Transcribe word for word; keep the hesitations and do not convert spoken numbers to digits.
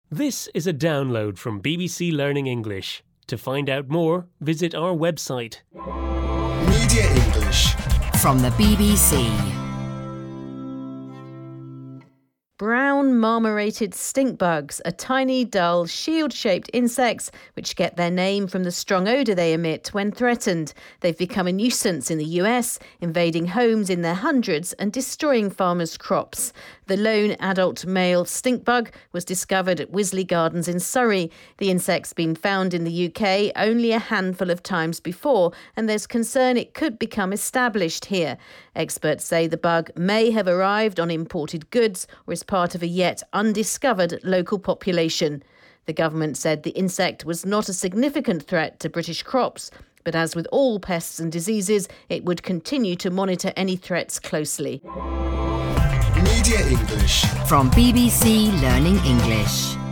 This is a download from B B C Learning English. To find out more, visit our website. Media English from the B B C. Brown marmorated stink bugs are tiny, dull, shield-shaped insects which get their name from the strong odour they emit when threatened. They've become a nuisance in the U S, invading homes in their hundreds and destroying farmers' crops. The lone adult male stink bug was discovered at Wisley Gardens in Surrey. The insect's been found in the U K only a handful of times before, and there's concern it could become established here. Experts say the bug may have arrived on imported goods or is part of a yet undiscovered local population. The government said the insect was not a significant threat to British crops, but as with all pests and diseases, it would continue to monitor any threats closely. Media English from B B C Learning English.